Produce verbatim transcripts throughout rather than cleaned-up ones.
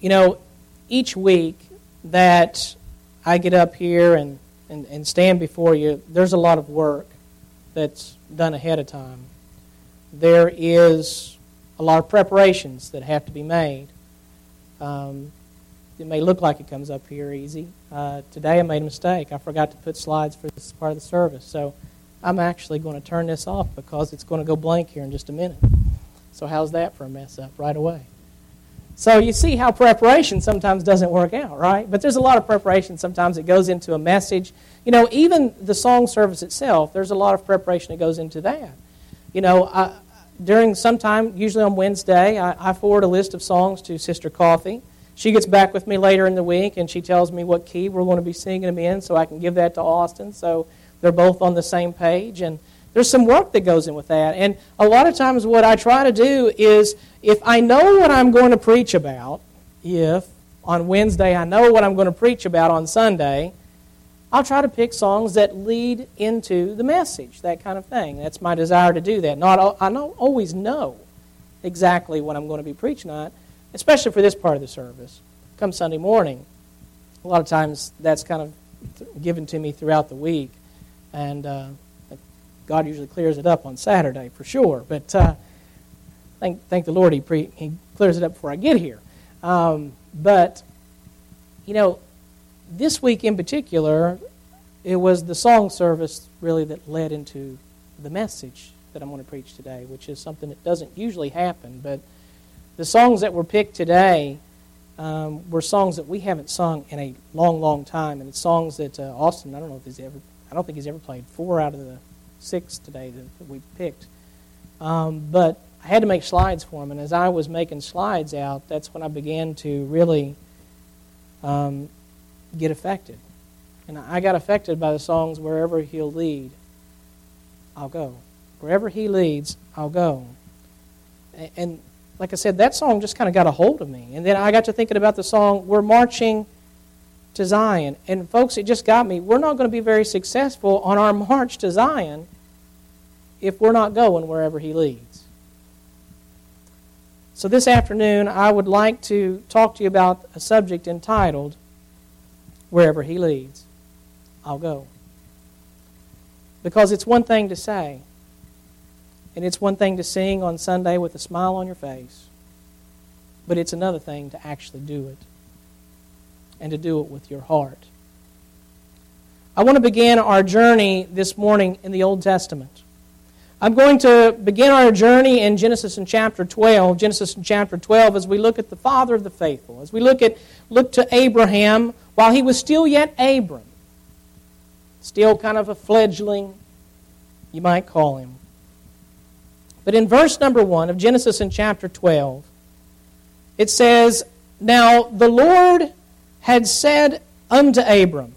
you know, each week that I get up here and, and, and stand before you, there's a lot of work that's done ahead of time. There is a lot of preparations that have to be made. Um, it may look like it comes up here easy. Uh, today I made a mistake. I forgot to put slides for this part of the service. So I'm actually going to turn this off because it's going to go blank here in just a minute. So how's that for a mess up right away? So you see how preparation sometimes doesn't work out, right? But there's a lot of preparation sometimes that goes into a message. You know, even the song service itself, there's a lot of preparation that goes into that. You know, I, during some time, usually on Wednesday, I, I forward a list of songs to Sister Coffee. She gets back with me later in the week, and she tells me what key we're going to be singing them in so I can give that to Austin. So they're both on the same page, and there's some work that goes in with that. And a lot of times what I try to do is, if I know what I'm going to preach about, if on Wednesday I know what I'm going to preach about on Sunday, I'll try to pick songs that lead into the message, that kind of thing. That's my desire to do that. Not I don't always know exactly what I'm going to be preaching on, especially for this part of the service. Come Sunday morning, a lot of times that's kind of given to me throughout the week, and uh, God usually clears it up on Saturday for sure. But uh, thank thank the Lord, He pre, He clears it up before I get here. Um, but you know, this week in particular, it was the song service really that led into the message that I'm going to preach today, which is something that doesn't usually happen. But the songs that were picked today um, were songs that we haven't sung in a long, long time, and it's songs that uh, Austin, I don't know if he's ever, I don't think he's ever played four out of the six today that, that we picked. Um, but I had to make slides for him, and as I was making slides out, that's when I began to really um, get affected. And I got affected by the songs, Wherever He'll Lead, I'll Go. Wherever He leads, I'll go. And, and like I said, that song just kind of got a hold of me. And then I got to thinking about the song, We're Marching to Zion. And folks, it just got me. We're not going to be very successful on our march to Zion if we're not going wherever He leads. So this afternoon, I would like to talk to you about a subject entitled, Wherever He Leads, I'll Go. Because it's one thing to say, and it's one thing to sing on Sunday with a smile on your face, but it's another thing to actually do it, and to do it with your heart. I want to begin our journey this morning in the Old Testament. I'm going to begin our journey in Genesis in chapter twelve. Genesis in chapter twelve, as we look at the father of the faithful, as we look at look to Abraham while he was still yet Abram, still kind of a fledgling, you might call him. But in verse number one of Genesis in chapter twelve, it says, Now the Lord had said unto Abram,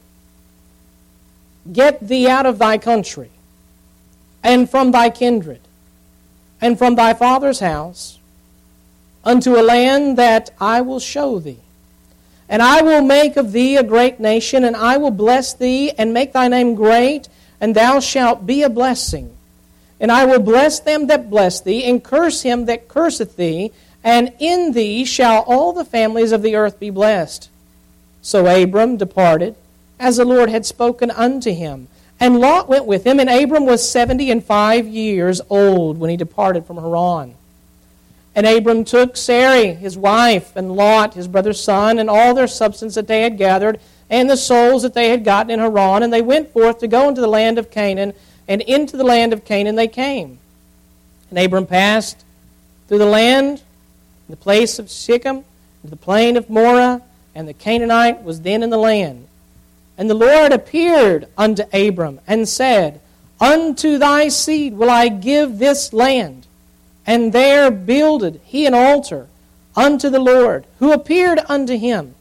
Get thee out of thy country, and from thy kindred, and from thy father's house, unto a land that I will show thee. And I will make of thee a great nation, and I will bless thee, and make thy name great, and thou shalt be a blessing. And I will bless them that bless thee, and curse him that curseth thee, and in thee shall all the families of the earth be blessed. So Abram departed, as the Lord had spoken unto him. And Lot went with him, and Abram was seventy and five years old when he departed from Haran. And Abram took Sarai, his wife, and Lot, his brother's son, and all their substance that they had gathered, and the souls that they had gotten in Haran, and they went forth to go into the land of Canaan, and into the land of Canaan they came. And Abram passed through the land, the place of Shechem, to the plain of Moreh, and the Canaanite was then in the land. And the Lord appeared unto Abram, and said, Unto thy seed will I give this land. And there builded he an altar unto the Lord, who appeared unto him.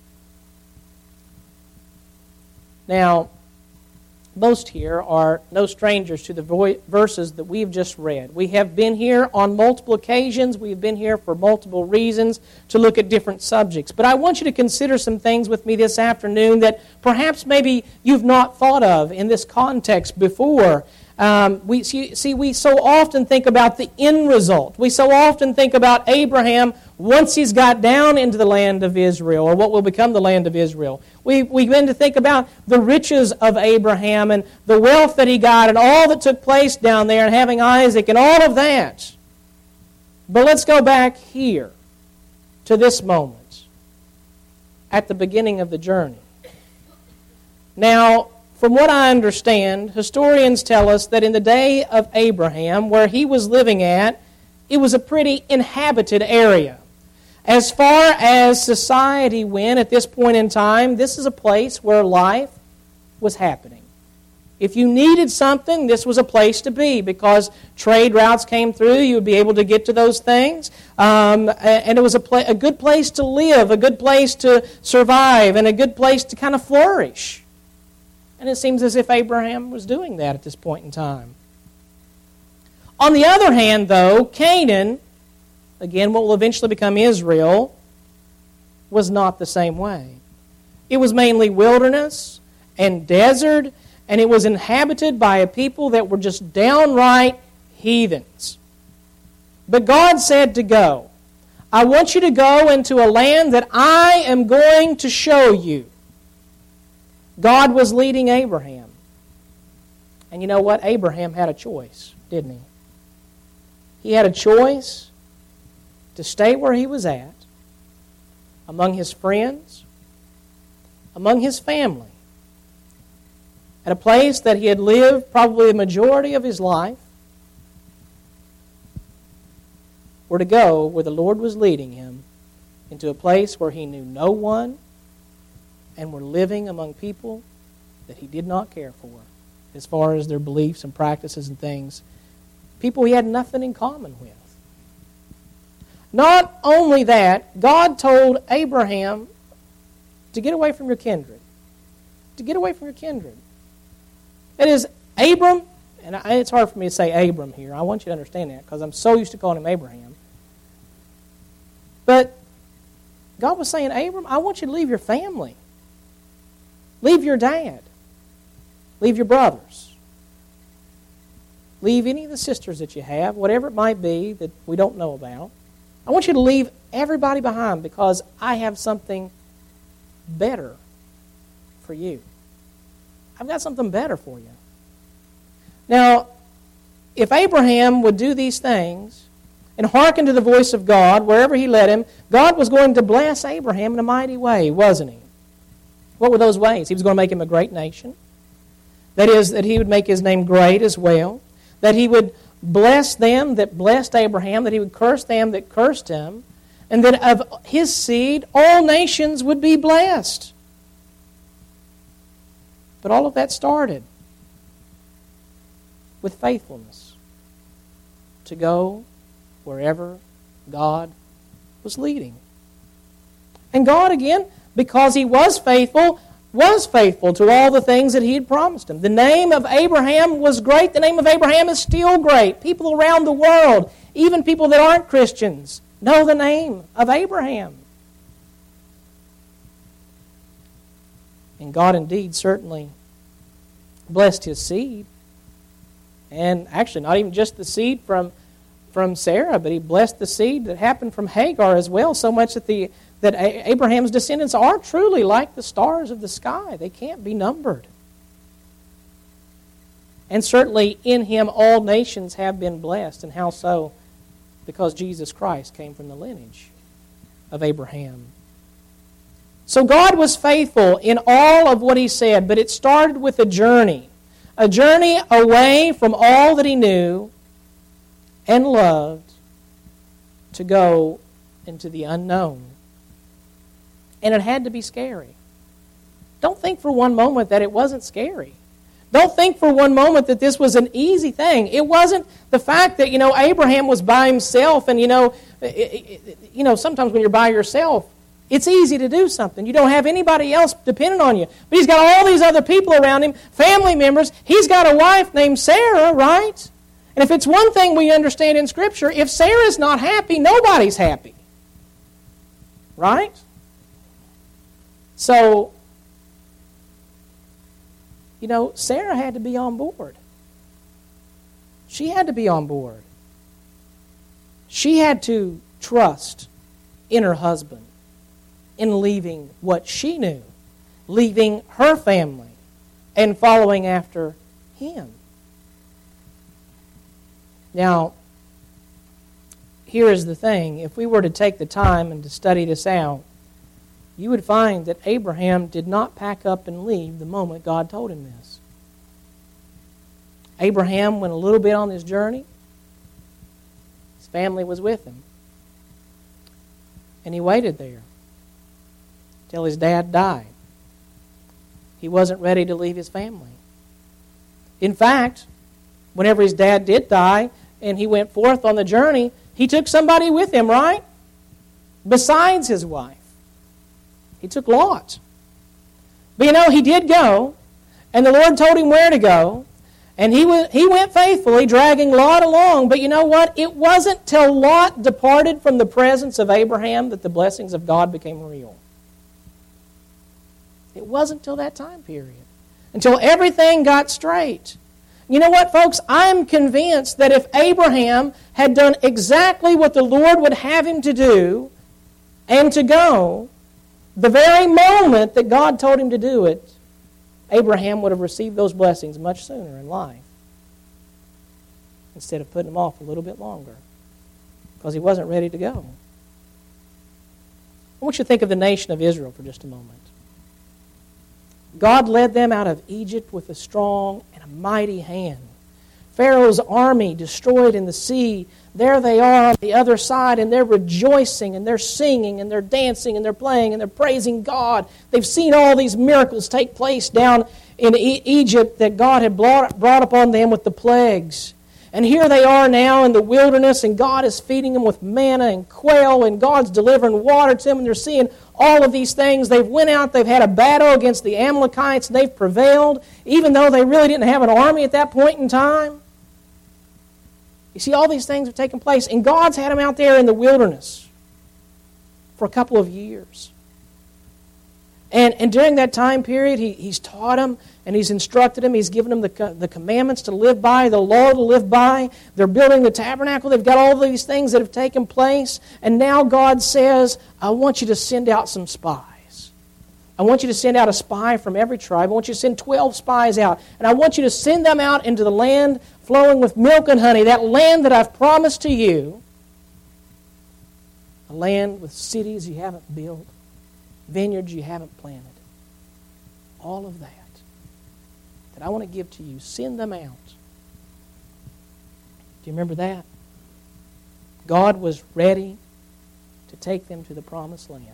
Now, most here are no strangers to the vo- verses that we've just read. We have been here on multiple occasions. We've been here for multiple reasons to look at different subjects. But I want you to consider some things with me this afternoon that perhaps maybe you've not thought of in this context before. Um, we see, see, we so often think about the end result. We so often think about Abraham once he's got down into the land of Israel, or what will become the land of Israel. We, we begin to think about the riches of Abraham and the wealth that he got and all that took place down there and having Isaac and all of that. But let's go back here to this moment at the beginning of the journey. Now, from what I understand, historians tell us that in the day of Abraham, where he was living at, it was a pretty inhabited area. As far as society went at this point in time, this is a place where life was happening. If you needed something, this was a place to be, because trade routes came through. You would be able to get to those things. Um, and it was a, pla- a good place to live, a good place to survive, and a good place to kind of flourish. And it seems as if Abraham was doing that at this point in time. On the other hand, though, Canaan, again, what will eventually become Israel, was not the same way. It was mainly wilderness and desert, and it was inhabited by a people that were just downright heathens. But God said to go. I want you to go into a land that I am going to show you. God was leading Abraham. And you know what? Abraham had a choice, didn't he? He had a choice to stay where he was at, among his friends, among his family, at a place that he had lived probably the majority of his life, or to go where the Lord was leading him into a place where he knew no one and were living among people that he did not care for as far as their beliefs and practices and things. People he had nothing in common with. Not only that, God told Abraham to get away from your kindred. To get away from your kindred. That is, Abram, and it's hard for me to say Abram here. I want you to understand that because I'm so used to calling him Abraham. But God was saying, Abram, I want you to leave your family. Leave your dad. Leave your brothers. Leave any of the sisters that you have, whatever it might be that we don't know about. I want you to leave everybody behind because I have something better for you. I've got something better for you. Now, if Abraham would do these things and hearken to the voice of God wherever he led him, God was going to bless Abraham in a mighty way, wasn't he? What were those ways? He was going to make him a great nation. That is, that he would make his name great as well. That he would bless them that blessed Abraham. That he would curse them that cursed him. And that of his seed, all nations would be blessed. But all of that started with faithfulness to go wherever God was leading. And God, again, because he was faithful, was faithful to all the things that he had promised him. The name of Abraham was great. The name of Abraham is still great. People around the world, even people that aren't Christians, know the name of Abraham. And God indeed certainly blessed his seed. And actually, not even just the seed from, from Sarah, but he blessed the seed that happened from Hagar as well, so much that the that Abraham's descendants are truly like the stars of the sky. They can't be numbered. And certainly in him all nations have been blessed. And how so? Because Jesus Christ came from the lineage of Abraham. So God was faithful in all of what he said, but it started with a journey. A journey away from all that he knew and loved to go into the unknown. And it had to be scary. Don't think for one moment that it wasn't scary. Don't think for one moment that this was an easy thing. It wasn't the fact that, you know, Abraham was by himself and, you know, it, it, you know, sometimes when you're by yourself, it's easy to do something. You don't have anybody else dependent on you. But he's got all these other people around him, family members. He's got a wife named Sarah, right? And if it's one thing we understand in Scripture, if Sarah's not happy, nobody's happy. Right? So, you know, Sarah had to be on board. She had to be on board. She had to trust in her husband in leaving what she knew, leaving her family, and following after him. Now, here is the thing. If we were to take the time and to study this out, you would find that Abraham did not pack up and leave the moment God told him this. Abraham went a little bit on his journey. His family was with him. And he waited there till his dad died. He wasn't ready to leave his family. In fact, whenever his dad did die and he went forth on the journey, he took somebody with him, right? Besides his wife. He took Lot. But you know, he did go, and the Lord told him where to go, and he went, he went faithfully, dragging Lot along. But you know what? It wasn't till Lot departed from the presence of Abraham that the blessings of God became real. It wasn't till that time period, until everything got straight. You know what, folks? I'm convinced that if Abraham had done exactly what the Lord would have him to do and to go, the very moment that God told him to do it, Abraham would have received those blessings much sooner in life instead of putting them off a little bit longer because he wasn't ready to go. I want you to think of the nation of Israel for just a moment. God led them out of Egypt with a strong and a mighty hand. Pharaoh's army destroyed in the sea. There they are on the other side, and they're rejoicing, and they're singing, and they're dancing, and they're playing, and they're praising God. They've seen all these miracles take place down in e- Egypt that God had brought, brought upon them with the plagues. And here they are now in the wilderness, and God is feeding them with manna and quail, and God's delivering water to them, and they're seeing all of these things. They've went out, they've had a battle against the Amalekites, and they've prevailed, even though they really didn't have an army at that point in time. You see, all these things have taken place, and God's had them out there in the wilderness for a couple of years. And, and during that time period, he, He's taught them, and He's instructed them. He's given them the, the commandments to live by, the law to live by. They're building the tabernacle. They've got all of these things that have taken place. And now God says, I want you to send out some spies. I want you to send out a spy from every tribe. I want you to send twelve spies out. And I want you to send them out into the land flowing with milk and honey, that land that I've promised to you, a land with cities you haven't built, vineyards you haven't planted. All of that that I want to give to you. Send them out. Do you remember that? God was ready to take them to the promised land.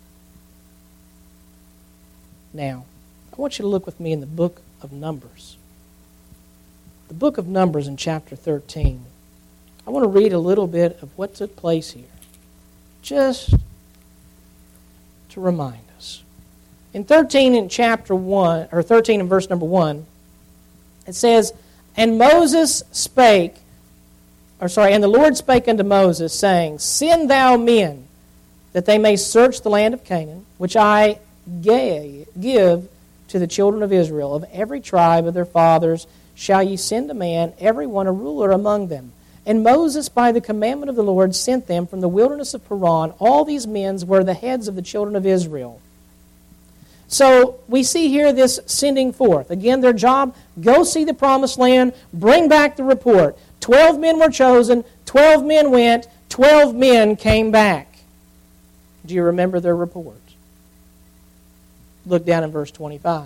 Now, I want you to look with me in the book of Numbers. The book of Numbers in chapter thirteen. I want to read a little bit of what took place here, just to remind us. In thirteen in chapter one, or thirteen in verse number one, it says, And Moses spake, or sorry, and the Lord spake unto Moses, saying, Send thou men, that they may search the land of Canaan, which I gave, give to the children of Israel. Of every tribe of their fathers shall ye send a man, every one a ruler among them. And Moses, by the commandment of the Lord, sent them from the wilderness of Paran. All these men were the heads of the children of Israel. So we see here this sending forth. Again, their job, go see the promised land, bring back the report. Twelve men were chosen, twelve men went, twelve men came back. Do you remember their report? Look down in verse twenty-five.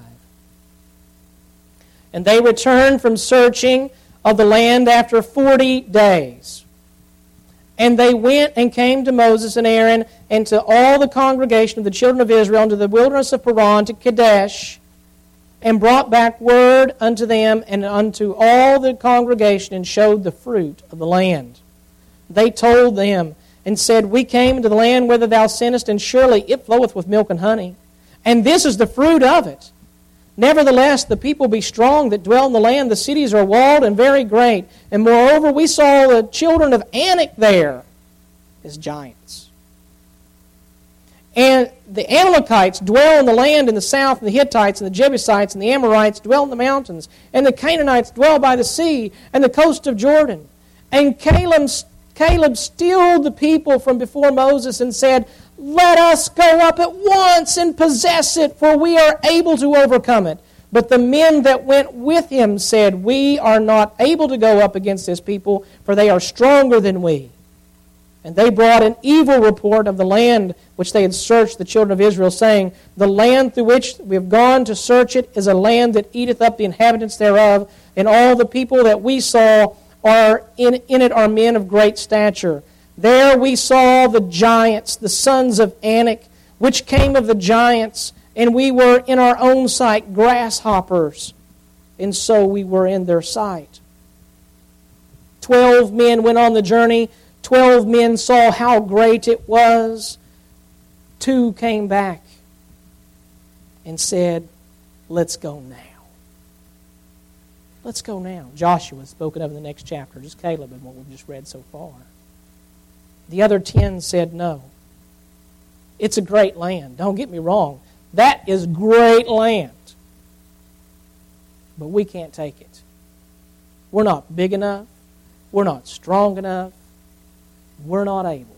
And they returned from searching of the land after forty days. And they went and came to Moses and Aaron and to all the congregation of the children of Israel into the wilderness of Paran to Kadesh, and brought back word unto them and unto all the congregation, and showed the fruit of the land. They told them and said, We came into the land whither thou sentest, and surely it floweth with milk and honey. And this is the fruit of it. Nevertheless, the people be strong that dwell in the land. The cities are walled and very great. And moreover, we saw the children of Anak there as giants. And the Amalekites dwell in the land in the south, and the Hittites and the Jebusites and the Amorites dwell in the mountains, and the Canaanites dwell by the sea and the coast of Jordan. And Caleb, Caleb stilled the people from before Moses and said, let us go up at once and possess it, for we are able to overcome it. But the men that went with him said, we are not able to go up against this people, for they are stronger than we. And they brought an evil report of the land which they had searched the children of Israel, saying, the land through which we have gone to search it is a land that eateth up the inhabitants thereof, and all the people that we saw are in, in it are men of great stature. There we saw the giants, the sons of Anak, which came of the giants, and we were in our own sight grasshoppers, and so we were in their sight. Twelve men went on the journey. Twelve men saw how great it was. Two came back and said, let's go now. Let's go now. Joshua is spoken of in the next chapter, just Caleb and what we've just read so far. The other ten said no. It's a great land. Don't get me wrong. That is great land. But we can't take it. We're not big enough. We're not strong enough. We're not able.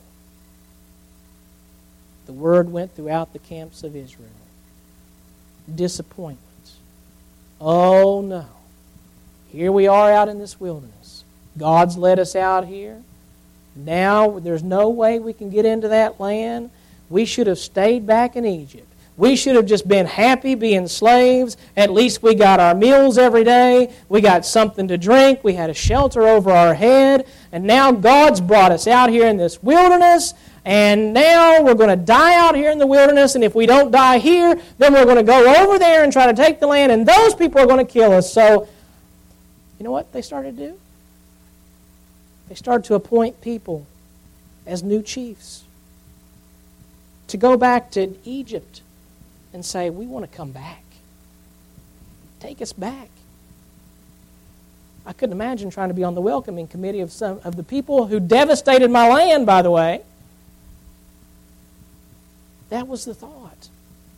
The word went throughout the camps of Israel. Disappointment. Oh no. Here we are out in this wilderness. God's led us out here. Now there's no way we can get into that land. We should have stayed back in Egypt. We should have just been happy being slaves. At least we got our meals every day. We got something to drink. We had a shelter over our head. And now God's brought us out here in this wilderness. And now we're going to die out here in the wilderness. And if we don't die here, then we're going to go over there and try to take the land. And those people are going to kill us. So, you know what they started to do? They started to appoint people as new chiefs to go back to Egypt and say, we want to come back. Take us back. I couldn't imagine trying to be on the welcoming committee of some of the people who devastated my land, by the way. That was the thought.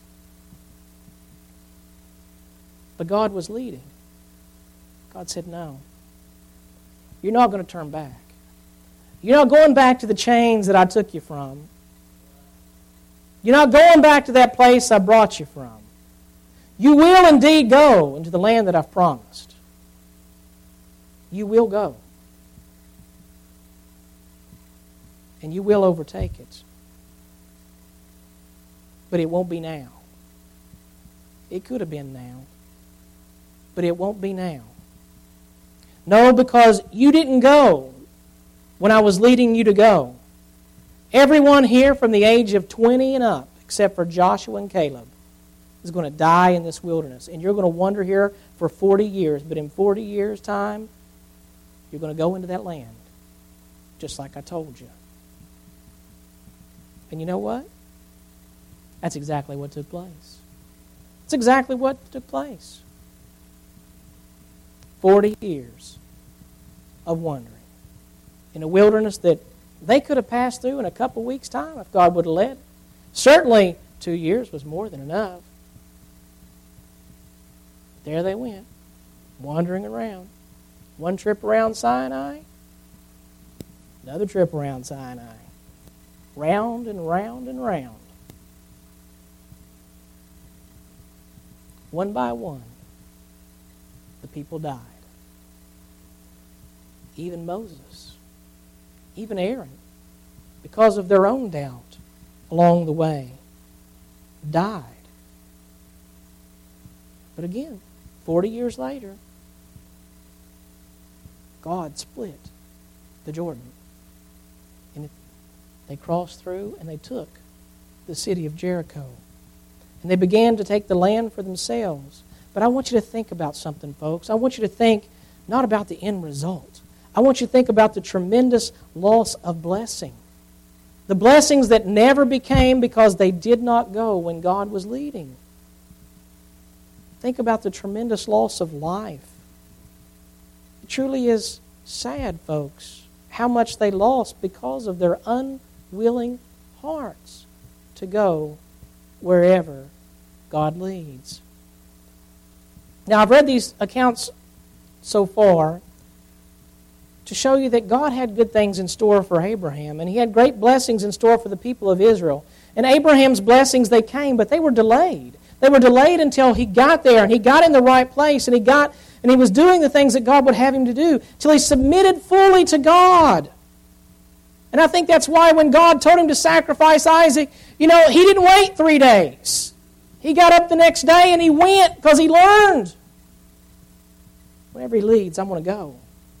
But God was leading. God said, no. You're not going to turn back. You're not going back to the chains that I took you from. You're not going back to that place I brought you from. You will indeed go into the land that I've promised. You will go. And you will overtake it. But it won't be now. It could have been now. But it won't be now. No, because you didn't go when I was leading you to go. Everyone here from the age of twenty and up, except for Joshua and Caleb, is going to die in this wilderness. And you're going to wander here for forty years. But in forty years' time, you're going to go into that land, just like I told you. And you know what? That's exactly what took place. That's exactly what took place. Forty years of wandering in a wilderness that they could have passed through in a couple weeks' time if God would have led. Certainly, two years was more than enough. There they went, wandering around. One trip around Sinai, another trip around Sinai. Round and round and round. One by one, the people died. Even Moses, even Aaron, because of their own doubt along the way, died. But again, forty years later, God split the Jordan. And they crossed through and they took the city of Jericho. And they began to take the land for themselves. But I want you to think about something, folks. I want you to think not about the end result. I want you to think about the tremendous loss of blessing. The blessings that never became because they did not go when God was leading. Think about the tremendous loss of life. It truly is sad, folks, how much they lost because of their unwilling hearts to go wherever God leads. Now, I've read these accounts so far to show you that God had good things in store for Abraham, and He had great blessings in store for the people of Israel. And Abraham's blessings, they came, but they were delayed. They were delayed until he got there, and he got in the right place, and he got and he was doing the things that God would have him to do, till he submitted fully to God. And I think that's why when God told him to sacrifice Isaac, you know, he didn't wait three days. He got up the next day and he went because he learned. Wherever He leads, I'm going to go.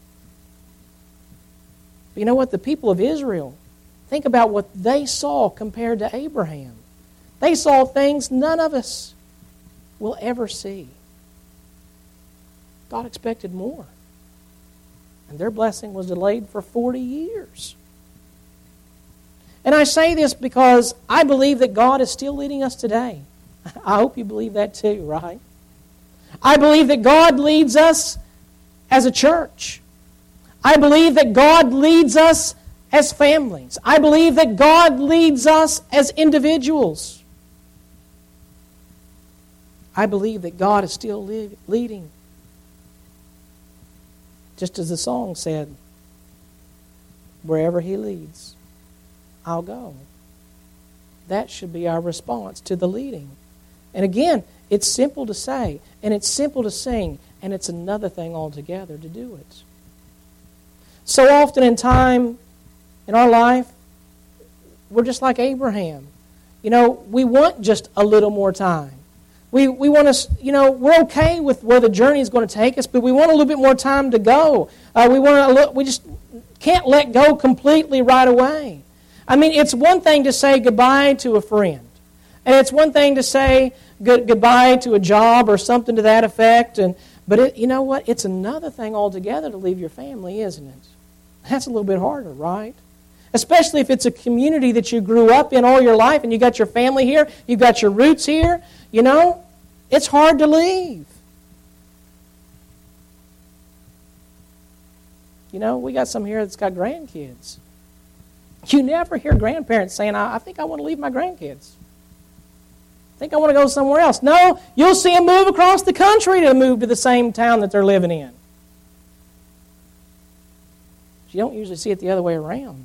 But you know what? The people of Israel, think about what they saw compared to Abraham. They saw things none of us will ever see. God expected more. And their blessing was delayed for forty years. And I say this because I believe that God is still leading us today. I hope you believe that too, right? I believe that God leads us as a church. I believe that God leads us as families. I believe that God leads us as individuals. I believe that God is still leading. Just as the song said, wherever He leads, I'll go. That should be our response to the leading. And again, it's simple to say, and it's simple to sing, and it's another thing altogether to do it. So often in time in our life, we're just like Abraham. You know, we want just a little more time. We we want to, you know, we're okay with where the journey is going to take us, but we want a little bit more time to go. Uh, we want to, we just can't let go completely right away. I mean, it's one thing to say goodbye to a friend, and it's one thing to say good, goodbye to a job or something to that effect. And but it, you know what? It's another thing altogether to leave your family, isn't it? That's a little bit harder, right? Especially if it's a community that you grew up in all your life, and you got your family here, you got your roots here. You know, it's hard to leave. You know, we got some here that's got grandkids. You never hear grandparents saying, I, I think I want to leave my grandkids. I think I want to go somewhere else. No, you'll see them move across the country to move to the same town that they're living in. You don't usually see it the other way around.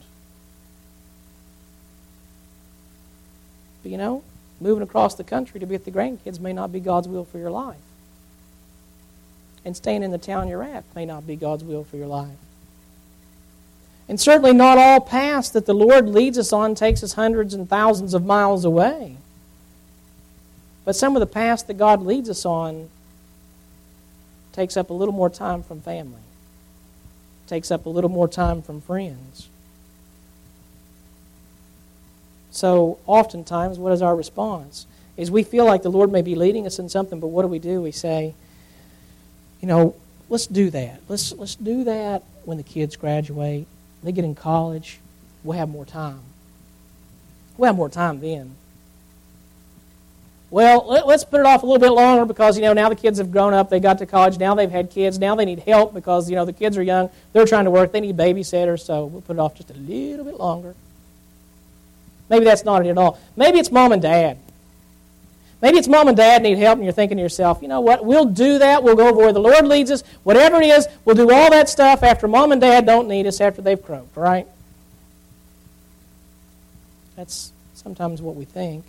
But you know, moving across the country to be with the grandkids may not be God's will for your life. And staying in the town you're at may not be God's will for your life. And certainly not all paths that the Lord leads us on takes us hundreds and thousands of miles away. But some of the paths that God leads us on takes up a little more time from family. Takes up a little more time from friends. So oftentimes, what is our response? Is we feel like the Lord may be leading us in something, but what do we do? We say, you know, let's do that. Let's let's do that when the kids graduate. They get in college. We'll have more time. We'll have more time then. Well, let, let's put it off a little bit longer because, you know, now the kids have grown up. They got to college. Now they've had kids. Now they need help because, you know, the kids are young. They're trying to work. They need babysitters, so we'll put it off just a little bit longer. Maybe that's not it at all. Maybe it's mom and dad. Maybe it's mom and dad need help, and you're thinking to yourself, you know what, we'll do that. We'll go where the Lord leads us. Whatever it is, we'll do all that stuff after mom and dad don't need us, after they've croaked, right? That's sometimes what we think.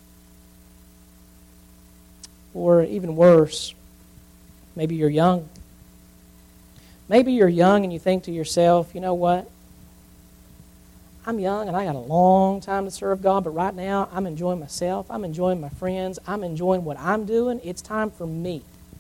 Or even worse, maybe you're young. Maybe you're young and you think to yourself, you know what? I'm young and I got a long time to serve God, but right now I'm enjoying myself. I'm enjoying my friends. I'm enjoying what I'm doing. It's time for me.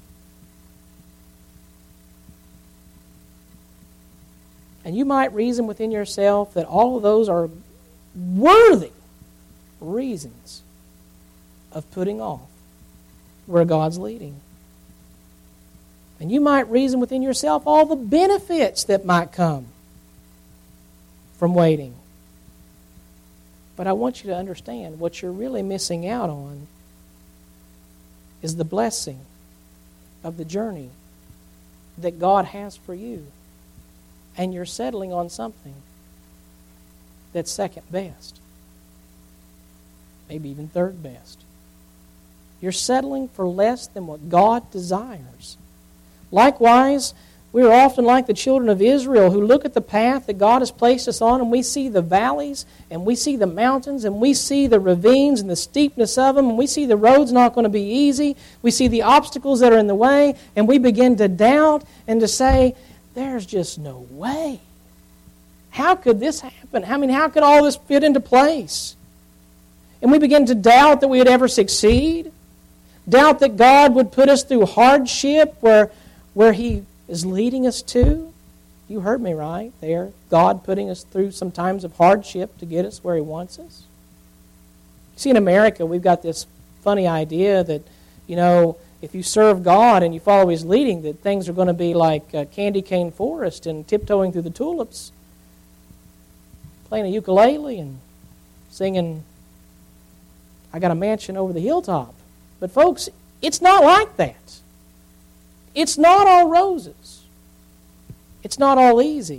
And you might reason within yourself that all of those are worthy reasons of putting off where God's leading. And you might reason within yourself all the benefits that might come from waiting. But I want you to understand what you're really missing out on is the blessing of the journey that God has for you. And you're settling on something that's second best. maybe even third best. You're settling for less than what God desires. Likewise, we are often like the children of Israel who look at the path that God has placed us on, and we see the valleys, and we see the mountains, and we see the ravines and the steepness of them, and we see the road's not going to be easy. We see the obstacles that are in the way, and we begin to doubt and to say, there's just no way. How could this happen? I mean, how could all this fit into place? And we begin to doubt that we would ever succeed, doubt that God would put us through hardship where, where He is leading us to. You heard me right there. God putting us through some times of hardship to get us where He wants us. You see, in America, we've got this funny idea that, you know, if you serve God and you follow His leading, that things are going to be like uh, Candy Cane Forest and tiptoeing through the tulips, playing a ukulele and singing, I got a mansion over the hilltop. But folks, it's not like that. It's not all roses. It's not all easy.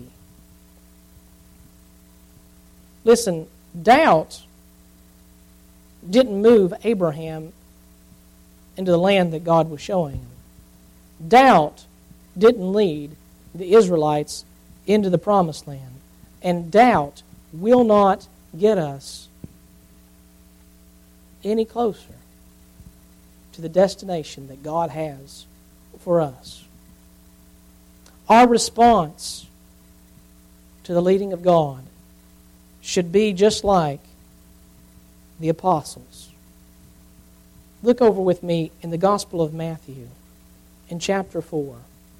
Listen, doubt didn't move Abraham into the land that God was showing him. Doubt didn't lead the Israelites into the promised land. And doubt will not get us any closer to the destination that God has for us. Our response to the leading of God should be just like the apostles. Look over with me in the Gospel of Matthew in chapter four.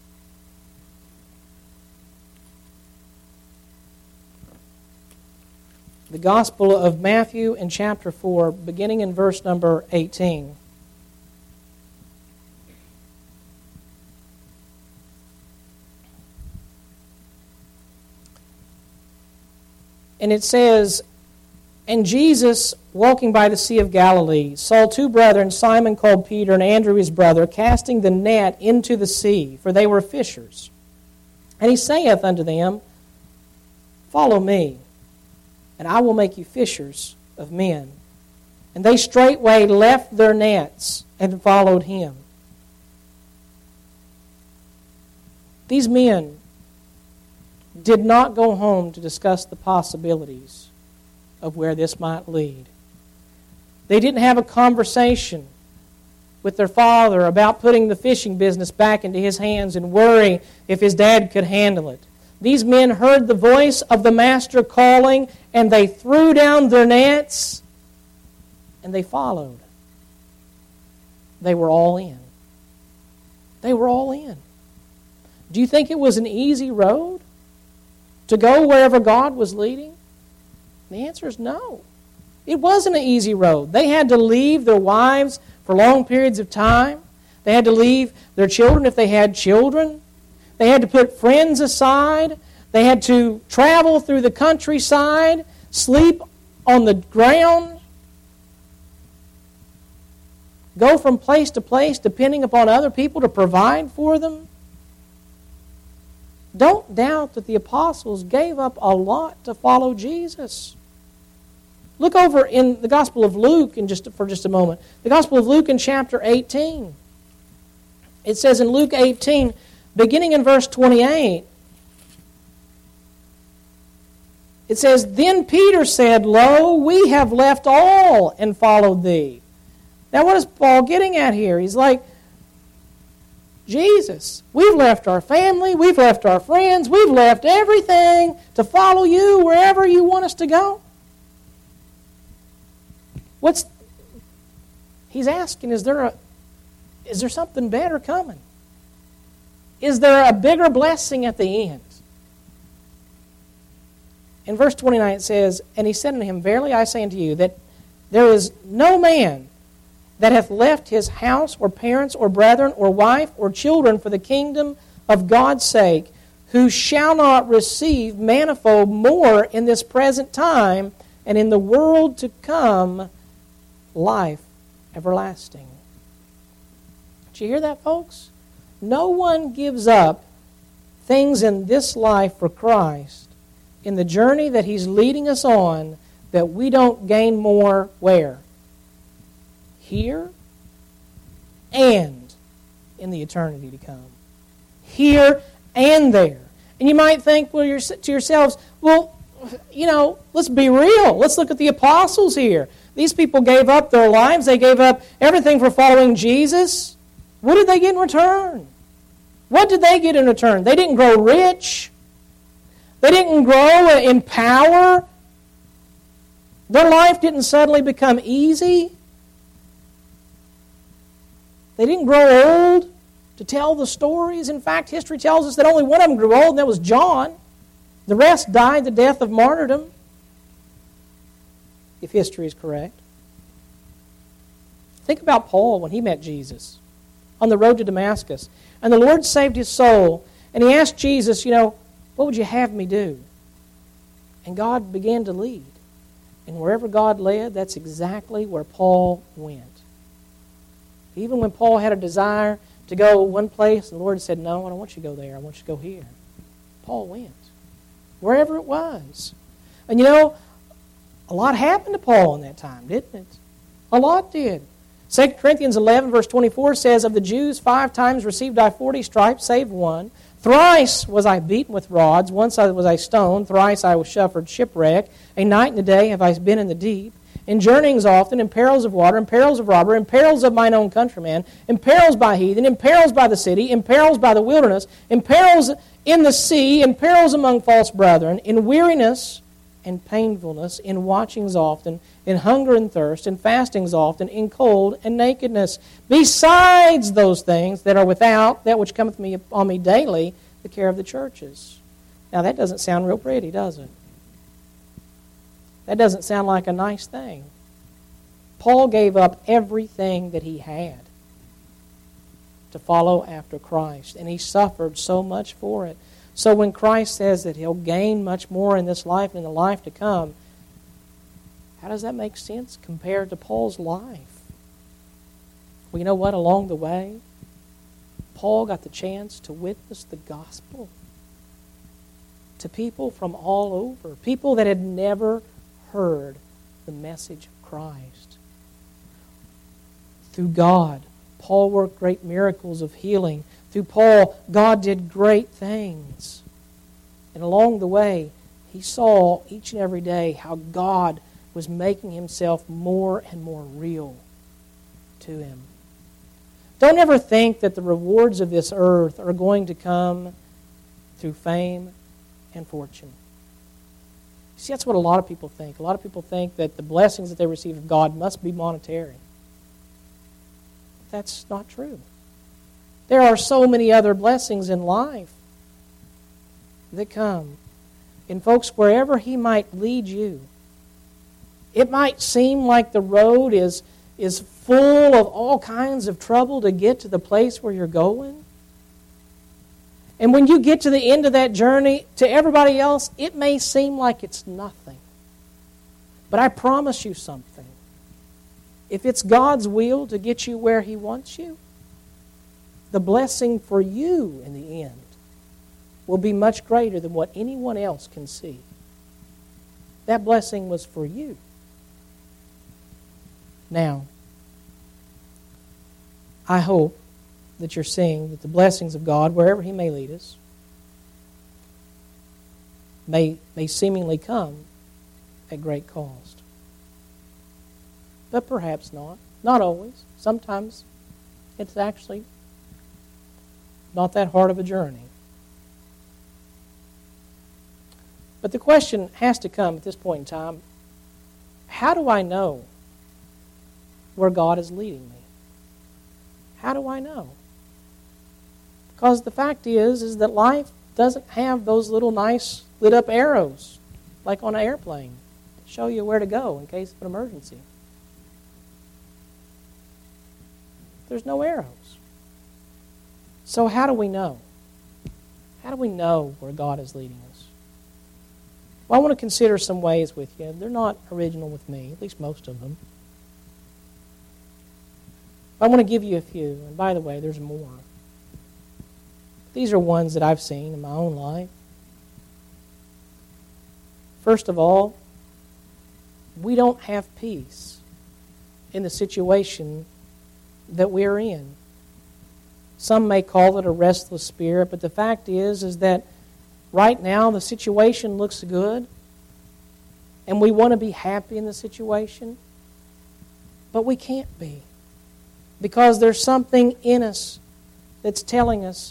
The Gospel of Matthew in chapter four, beginning in verse number eighteen. And it says, And Jesus, walking by the Sea of Galilee, saw two brethren, Simon called Peter and Andrew his brother, casting the net into the sea, for they were fishers. And he saith unto them, Follow me, and I will make you fishers of men. And they straightway left their nets and followed him. These men did not go home to discuss the possibilities of where this might lead. They didn't have a conversation with their father about putting the fishing business back into his hands and worry if his dad could handle it. These men heard the voice of the Master calling, and they threw down their nets, and they followed. They were all in. They were all in. Do you think it was an easy road to go wherever God was leading? The answer is no. It wasn't an easy road. They had to leave their wives for long periods of time. They had to leave their children if they had children. They had to put friends aside. They had to travel through the countryside, sleep on the ground, go from place to place depending upon other people to provide for them. Don't doubt that the apostles gave up a lot to follow Jesus. Look over in the Gospel of Luke in just for just a moment. The Gospel of Luke in chapter eighteen. It says in Luke eighteen, beginning in verse twenty-eight, it says, Then Peter said, Lo, we have left all and followed thee. Now what is Paul getting at here? He's like, Jesus, we've left our family, we've left our friends, we've left everything to follow you wherever you want us to go. What's he's asking, is there a is there something better coming? Is there a bigger blessing at the end? In verse twenty-nine it says, And he said unto him, Verily I say unto you, that there is no man that hath left his house, or parents, or brethren, or wife, or children for the kingdom of God's sake, who shall not receive manifold more in this present time, and in the world to come, life everlasting. Did you hear that, folks? No one gives up things in this life for Christ, in the journey that He's leading us on, that we don't gain more where? here and in the eternity to come. Here and there. And you might think, well, you're, to yourselves, well, you know, let's be real. Let's look at the apostles here. These people gave up their lives. They gave up everything for following Jesus. What did they get in return? What did they get in return? They didn't grow rich. They didn't grow in power. Their life didn't suddenly become easy. They didn't grow old to tell the stories. In fact, history tells us that only one of them grew old, and that was John. The rest died the death of martyrdom, if history is correct. Think about Paul when he met Jesus on the road to Damascus. And the Lord saved his soul. And he asked Jesus, you know, what would you have me do? And God began to lead. And wherever God led, that's exactly where Paul went. Even when Paul had a desire to go one place, the Lord said, no, I don't want you to go there. I want you to go here. Paul went. Wherever it was. And you know, a lot happened to Paul in that time, didn't it? A lot did. Second Corinthians eleven, verse twenty-four says, of the Jews five times received I forty stripes, save one. Thrice was I beaten with rods. Once I was I stoned. Thrice I was suffered shipwreck. A night and a day have I been in the deep. In journeyings often, in perils of water, in perils of robber, in perils of mine own countrymen, in perils by heathen, in perils by the city, in perils by the wilderness, in perils in the sea, in perils among false brethren, in weariness and painfulness, in watchings often, in hunger and thirst, in fastings often, in cold and nakedness. Besides those things that are without, that which cometh me on me daily, the care of the churches. Now that doesn't sound real pretty, does it? That doesn't sound like a nice thing. Paul gave up everything that he had to follow after Christ, and he suffered so much for it. So when Christ says that he'll gain much more in this life and in the life to come, how does that make sense compared to Paul's life? Well, you know what? Along the way, Paul got the chance to witness the gospel to people from all over, people that had never heard the message of Christ. Through God, Paul worked great miracles of healing. Through Paul, God did great things. And along the way, he saw each and every day how God was making himself more and more real to him. Don't ever think that the rewards of this earth are going to come through fame and fortune. See, that's what a lot of people think. A lot of people think that the blessings that they receive of God must be monetary. That's not true. There are so many other blessings in life that come. And folks, wherever He might lead you, it might seem like the road is, is full of all kinds of trouble to get to the place where you're going. And when you get to the end of that journey, to everybody else, it may seem like it's nothing. But I promise you something. If it's God's will to get you where He wants you, the blessing for you in the end will be much greater than what anyone else can see. That blessing was for you. Now, I hope that you're seeing that the blessings of God, wherever He may lead us, may, may seemingly come at great cost. But perhaps not. Not always. Sometimes it's actually not that hard of a journey. But the question has to come at this point in time, how do I know where God is leading me? How do I know? Because the fact is, is that life doesn't have those little nice lit up arrows like on an airplane to show you where to go in case of an emergency. There's no arrows. So how do we know? How do we know where God is leading us? Well, I want to consider some ways with you. They're not original with me, at least most of them. I want to give you a few. And by the way, there's more. These are ones that I've seen in my own life. First of all, we don't have peace in the situation that we're in. Some may call it a restless spirit, but the fact is, is that right now the situation looks good, and we want to be happy in the situation, but we can't be, because there's something in us that's telling us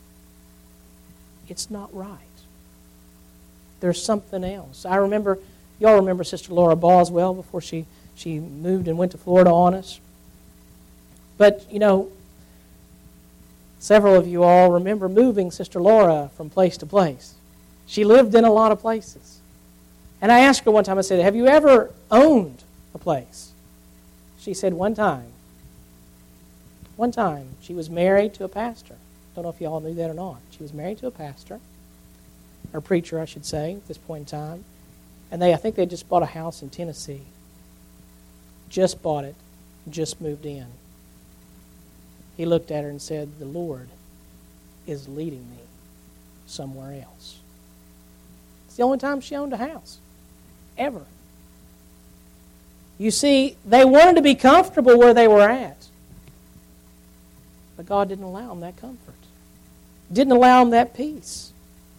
it's not right. There's something else. I remember, y'all remember Sister Laura Boswell before she, she moved and went to Florida on us. But, you know, several of you all remember moving Sister Laura from place to place. She lived in a lot of places. And I asked her one time, I said, have you ever owned a place? She said one time. One time, she was married to a pastor. Don't know if you all knew that or not. She was married to a pastor, or preacher, I should say, at this point in time. And they, I think they just bought a house in Tennessee. Just bought it, just moved in. He looked at her and said, the Lord is leading me somewhere else. It's the only time she owned a house, ever. You see, they wanted to be comfortable where they were at. But God didn't allow them that comfort. Didn't allow them that peace.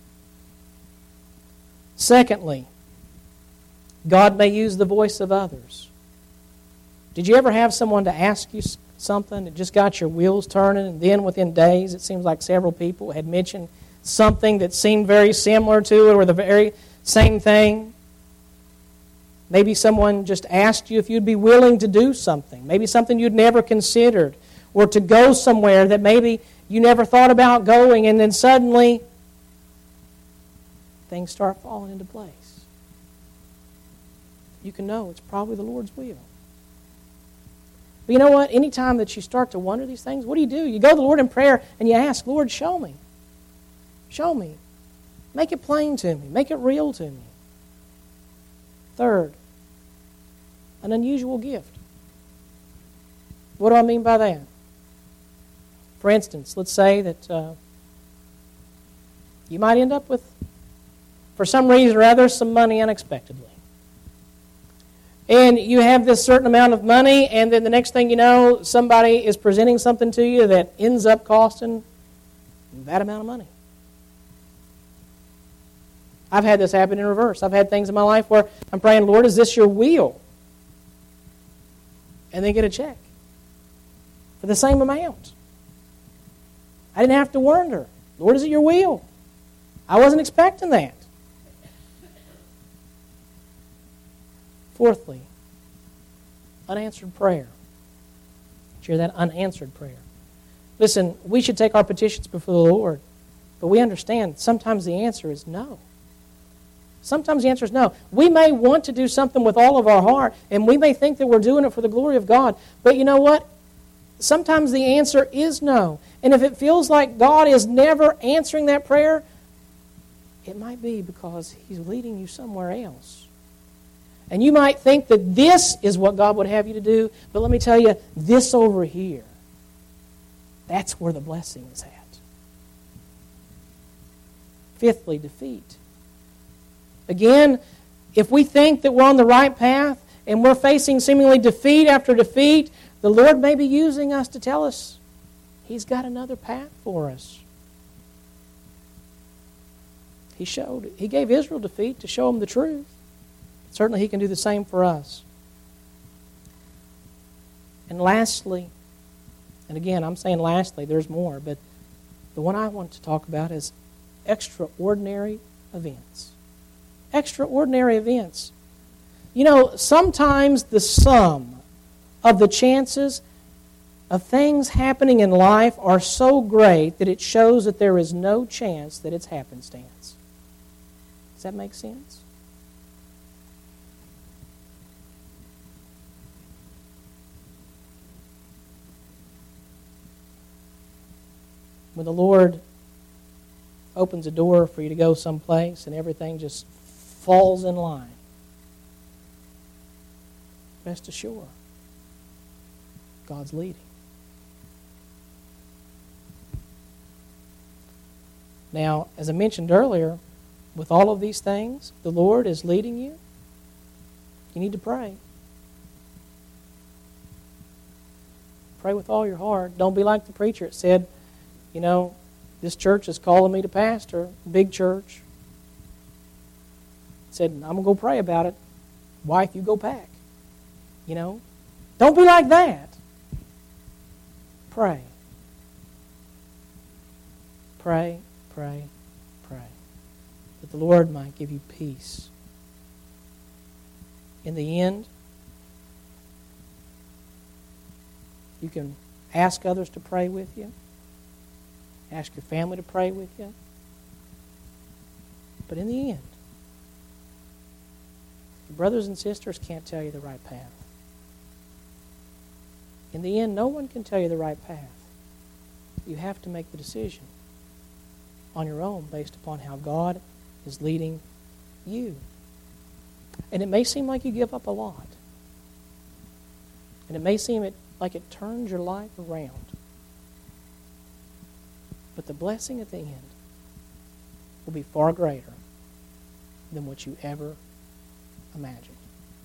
Secondly, God may use the voice of others. Did you ever have someone to ask you something that just got your wheels turning, and then within days it seems like several people had mentioned something that seemed very similar to it or the very same thing? Maybe someone just asked you if you'd be willing to do something, maybe something you'd never considered, or to go somewhere that maybe you never thought about going, and then suddenly things start falling into place. You can know it's probably the Lord's will. But you know what? Anytime that you start to wonder these things, what do you do? You go to the Lord in prayer and you ask, Lord, show me. Show me. Make it plain to me. Make it real to me. Third, an unusual gift. What do I mean by that? For instance, let's say that uh, you might end up with, for some reason or other, some money unexpectedly. And you have this certain amount of money, and then the next thing you know, somebody is presenting something to you that ends up costing that amount of money. I've had this happen in reverse. I've had things in my life where I'm praying, Lord, is this your will? And then get a check for the same amount. I didn't have to wonder, Lord, is it your will? I wasn't expecting that. Fourthly, unanswered prayer. Share that unanswered prayer. Listen, we should take our petitions before the Lord, but we understand sometimes the answer is no. Sometimes the answer is no. We may want to do something with all of our heart, and we may think that we're doing it for the glory of God, but you know what? Sometimes the answer is no. And if it feels like God is never answering that prayer, it might be because He's leading you somewhere else. And you might think that this is what God would have you to do, but let me tell you, this over here, that's where the blessing is at. Fifthly, defeat. Again, if we think that we're on the right path and we're facing seemingly defeat after defeat, the Lord may be using us to tell us He's got another path for us. He showed, He gave Israel defeat to show them the truth. Certainly He can do the same for us. And lastly, and again, I'm saying lastly, there's more, but the one I want to talk about is extraordinary events. Extraordinary events. You know, sometimes the sum of the chances of things happening in life are so great that it shows that there is no chance that it's happenstance. Does that make sense? When the Lord opens a door for you to go someplace and everything just falls in line, rest assured, God's leading. Now, as I mentioned earlier, with all of these things, the Lord is leading you. You need to pray. Pray with all your heart. Don't be like the preacher that said, you know, this church is calling me to pastor, big church. Said, I'm going to go pray about it. Wife, you go pack. You know? Don't be like that. Pray. Pray, pray, pray. That the Lord might give you peace. In the end, you can ask others to pray with you. Ask your family to pray with you. But in the end, your brothers and sisters can't tell you the right path. In the end, no one can tell you the right path. You have to make the decision on your own based upon how God is leading you. And it may seem like you give up a lot. And it may seem it, like it turns your life around. But the blessing at the end will be far greater than what you ever imagined.